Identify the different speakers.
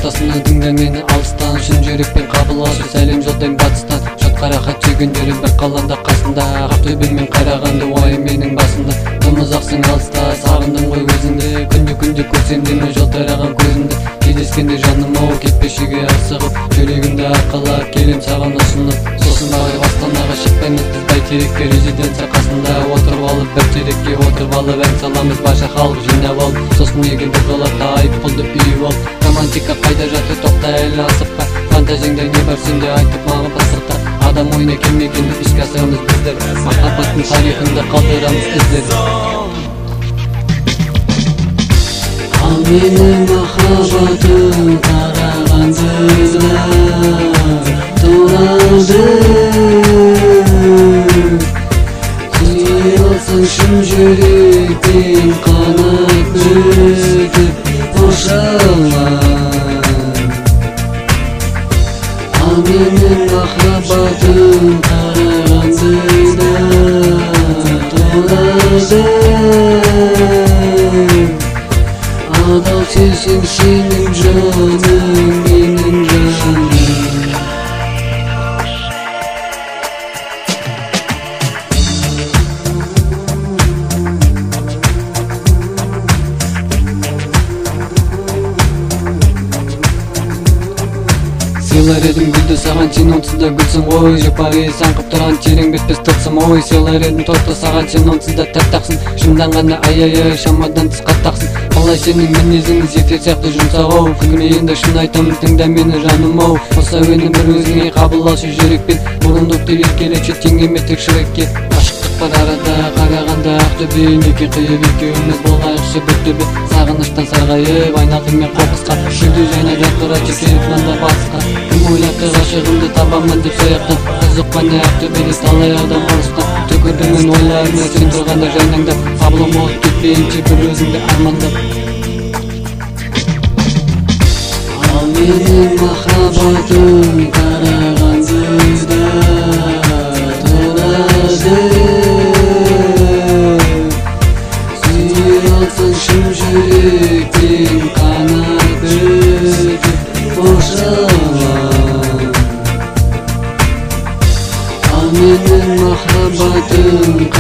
Speaker 1: ортасына діңді мені алыстан, шын жүрекпен қабыл алшы сәлем жолдайм батыстан. Жат қарақат жүргендерім бір қаланда қасында, Ақтөбемен Қарағанды уайым менің басында. Ұмызақсың алыста, сағындым ғой өзіңді, күнде көрсем деме жол тараған көзімді. Кездескенде жаным ау кетпешіге асығып, жүрегімді арқалап келем саған ұсынып. Сосын бағай Астанаға шықпаймыз біз Бәйтерекке, резиденция қасында отырып алып, бір терекке отырып алып ән саламыз, барша халық жинап алып. Сосын неге бір жолата айыппұлды үйіп алып. Романтика қайда жатыр, тоқта әлі асықпа, фантазияңда не бар сенде айтып маған пысықта. Адам ойына келмегенді іске асырамыз біздер, махаббаттың тарихында қалдырамыз іздер. Ал менің махаббатым Қарағандыда тұрады. Сүйе алсаң шын жүректен қанат бітіп қошала. Ал менің махаббатым Қарағандыда тұрады. Адал сенсең сенің жаның, менің жаным. Сыйлар едім гүлді саған, сен онсыз да гүлсің ғой. Жұпар иіс аңқып тұрған терең бітпес тылсым ой. Сыйлар едім торты саған, сен онсыз да тәттақсың. Шымданғанда ай-ай-ай шамадан тыс қаттақсың. Қалай сенің мінезің зефир сияқты жұмсақ ау. Күлме енді шын айтамын, тыңда мені жаным ау. Осы әуені бір өзіңе қабыл алшы жүрекпен. Бұрындықты еркелетші теңгеме тек шүрекке. Ашықтық бар арада, Қарағанды Ақтөбе, неке қиып екеуміз болайықшы бір төбе. Сағыныштан сарғайып айналдым мен қоқысқа, шүлде және жатқыра чекеріп мында батысқа. Кім ойлапты ғашығымды табамын деп сояқтан, қыз ұққаны Ақтөбеде талай адам ұрысқан. Түкірдім мен ойларыма сен тұрғанда жайнаңдап, қабылым болып кетпейінше бір өзіңді армандап. Ал менің махаббатым Қарағандыда тұрады. Сүйе алсаң шын жүректен қанат бітіп қошала. Ал менің махаббатым